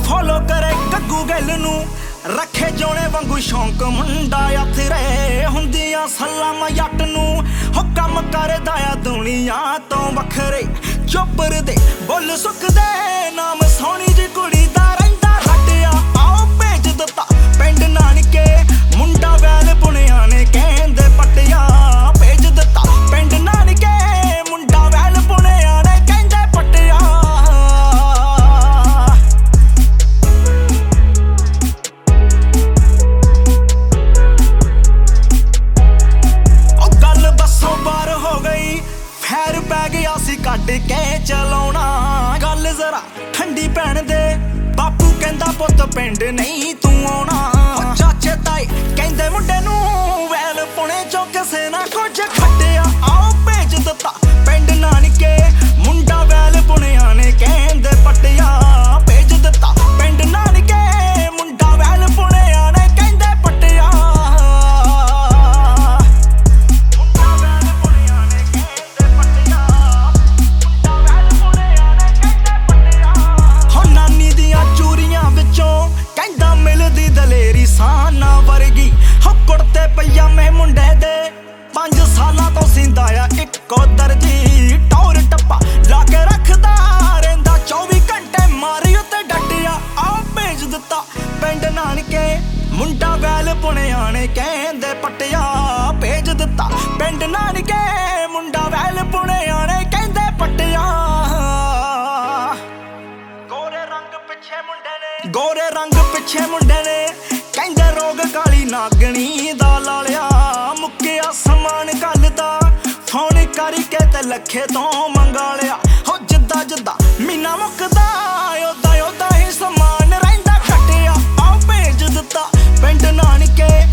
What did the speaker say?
Follow ਕਰੇ ਗੱਗੂ ਗਿੱਲ ਨੂੰ, ਰੱਖੇ ਜੋਣੇ ਵਾਂਗੂ ਸ਼ੌਂਕ ਮੁੰਡਾ ਅਥਰੇ ਹੁੰਦੀਆਂ ਸਲਾਮਾਂ ਜੱਟ ਨੂੰ। ਹੋ ਕੰਮ ਕਰਦਾ ਆ ਦੁਨੀਆ ਤੋਂ ਵੱਖਰੇ, ਚੋਪਰ ਦੇ ਬੁੱਲ ਸੁੱਕਦੇ ਨਾਮ ਸੋਹਣੀ ਜੀ ਕੁੜੀ ਦਾ ਰਹਿੰਦਾ ਰੱਟਿਆ। ਆਓ ਭੇਜ ਦਿੱਤਾ ਪਿੰਡ ਨਾਨਕੇ ਮੁੰਡਾ ਵੈਲ ਪੁਣਿਆ ਨੇ ਕਹਿੰਦੇ ਪਟਿਆ। ਭੇਜ ਦਿੱਤਾ ਪਿੰਡ ਨਾਨਕੇ ਮੁੰਡਾ ਵੈਲ ਪੁਣਿਆ ਨੇ ਕਹਿੰਦੇ ਪਟਿਆ। ਉਹ ਗੱਲ ਬੱਸੋਂ ਬਾਹਰ ਹੋ ਗਈ, ਫੈਰ ਪੈ ਗਿਆ ਸੀ ਕੱਢ ਕੇ ਚਲਾਉਣਾ। ਗੱਲ ਜ਼ਰਾ ਠੰਡੀ ਪੈਣ ਦੇ, ਬਾਪੂ ਕਹਿੰਦਾ ਪੁੱਤ ਪਿੰਡ ਨਹੀਂ ਤੂੰ ਆਉਣਾ। ਚਾਚੇ ਤਾਏ ਕਹਿੰਦੇ ਮੁੰਡੇ ਨੂੰ ਵੈਲ ਪੁਣੇ ਚੋਂ ਕਿਸੇ ਨਾ ਕੁਝ ਖੱਟਿਆ। ਆਓ ਭੇਜ ਦਿੱਤਾ ਪਿੰਡ ਨਾਨਕੇ ਮੁੰਡਾ ਵੈਲ ਪੁਣਿਆ ਨੇ ਕਹਿੰਦੇ ਪਟਿਆ। ਭੇਜ ਦਿੱਤਾ ਪਿੰਡ ਨਾਨਕੇ ਮੁੰਡਾ ਵੈਲ ਪੁਣਿਆ ਨੇ ਕਹਿੰਦੇ ਪਟਿਆ। ਮੁੰਡਾ ਵੈਲ ਪੁਣਿਆ ਨੇ ਕਹਿੰਦੇ ਪਟਿਆ। ਮੁੰਡਾ ਵੈਲ ਪੁਣਿਆ ਨੇ ਕਹਿੰਦੇ ਪਟਿਆ। ਹੋ ਨਾਨੀ ਦੀਆਂ ਚੂਰੀਆਂ ਵਿੱਚੋਂ ਕਹਿੰਦਾ ਮਿਲਦੀ ਦਲੇਰੀ ਸਾਨਾ ਵਰਗੀ। ਹੋ ਕੁੜਤੇ ਪਜਾਮੇ ਮੁੰਡੇ ਦੇ 5 ਸਾਲਾਂ ਤੋਂ ਸਿੰਦਾ ਆ ਇੱਕੋ ਦਰਜੀ। ਟੌਰ ਟੱਪਾ ਲਾ ਕੇ ਰੱਖਦਾ ਰਹਿੰਦਾ 24 ਘੰਟੇ ਮਾਰੀ ਉੱਤੇ ਡੱਟਿਆ। ਆਹ ਭੇਜ ਦਿੱਤਾ ਪਿੰਡ ਨਾਨਕੇ ਮੁੰਡਾ ਵੈਲ ਪੁਣਿਆ ਨੇ ਕਹਿੰਦੇ ਪਟਿਆ। ਭੇਜ ਦਿੱਤਾ ਪਿੰਡ ਨਾਨਕੇ ਮੁੰਡਾ ਵੈਲ ਪੁਣਿਆ ਨੇ ਕਹਿੰਦੇ ਪਟਿਆ। ਗੋਰੇ ਰੰਗ ਪਿੱਛੇ ਮੁੰਡੇ ਨੇ ਕਹਿੰਦੇ ਰੋਗ ਕਾਲੀ ਨਾਗਣੀ ਦਾ ਲਾਲਿਆ। ਮੁੱਕਿਆ ਸਮਾਨ ਗੱਲ ਦਾ ਫੋਨ ਕਰਕੇ ਤੇ ਲੱਖੇ ਤੋਂ ਮੰਗਾ ਲਿਆ। ਹੋ ਜਿੱਦਾਂ ਜਿੱਦਾਂ ਮਹੀਨਾ ਮੁੱਕਦਾ ਓਦਾਂ ਓਦਾਂ ਹੀ ਸਮਾਨ ਰਹਿੰਦਾ ਖੱਟਿਆ। ਆਹ ਭੇਜ ਦਿੱਤਾ ਪਿੰਡ ਨਾਨਕੇ